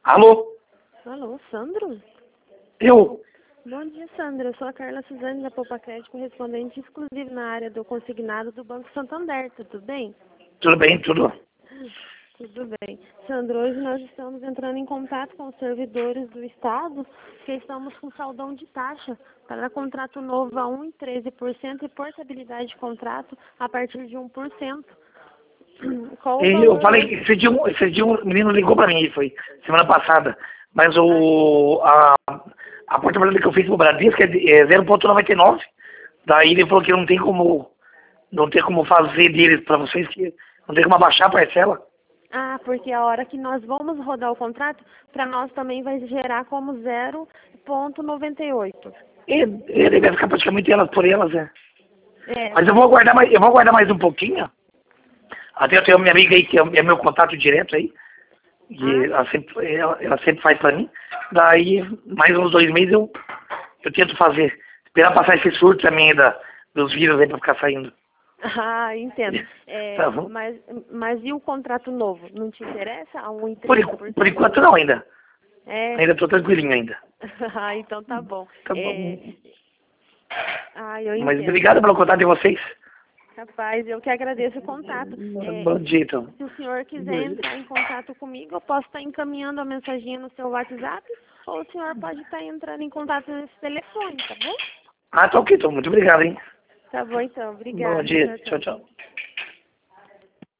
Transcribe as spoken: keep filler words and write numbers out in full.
Alô? Alô, Sandro? Eu? Bom dia, Sandro. Eu sou a Carla Suzane da Poupa Crédito, correspondente exclusivo na área do consignado do Banco Santander. Tudo bem? Tudo bem, tudo? Tudo bem. Sandro, hoje nós estamos entrando em contato com os servidores do Estado, porque estamos com saldão de taxa para contrato novo a um vírgula treze por cento e portabilidade de contrato a partir de um por cento. Qual o E eu valor falei hoje? que esse dia, um- esse dia um menino ligou pra mim, foi semana passada. Mas o, a, a portabilidade que eu fiz pro Bradesco é, de- é zero vírgula noventa e nove. Daí ele falou que não tem como, não tem como fazer deles pra vocês, que não tem como abaixar a parcela. Ah, porque a hora que nós vamos rodar o contrato, para nós também vai gerar como zero vírgula noventa e oito. E ele vai ficar praticamente elas por elas, né? É, Mas eu vou aguardar mais, eu vou aguardar mais um pouquinho. Até eu tenho minha amiga aí, que é é meu contato direto aí. E ah, ela sempre, ela, ela sempre faz pra mim. Daí, mais uns dois meses eu, eu tento fazer. Esperar passar esse surto também da, dos vírus aí pra ficar saindo. ah, entendo. É, Tá bom? mas, mas e o contrato novo? Não te interessa? A Por, um vírgula treze por enqu- por cento? enquanto não ainda. É. Ainda tô tranquilinho ainda. Ah, então tá bom. Tá É, bom. ah, eu Mas entendo. obrigado pelo contato de vocês. Rapaz, eu que agradeço o contato. É, Bom dia, então. se o senhor quiser entrar em contato comigo, eu posso estar encaminhando a mensaginha no seu WhatsApp, ou o senhor pode estar entrando em contato nesse telefone, tá bom? Ah, tá ok, então. Muito obrigado, hein. Tá bom, então. Bom Obrigada. dia. Tchau, Tchau, tchau. tchau.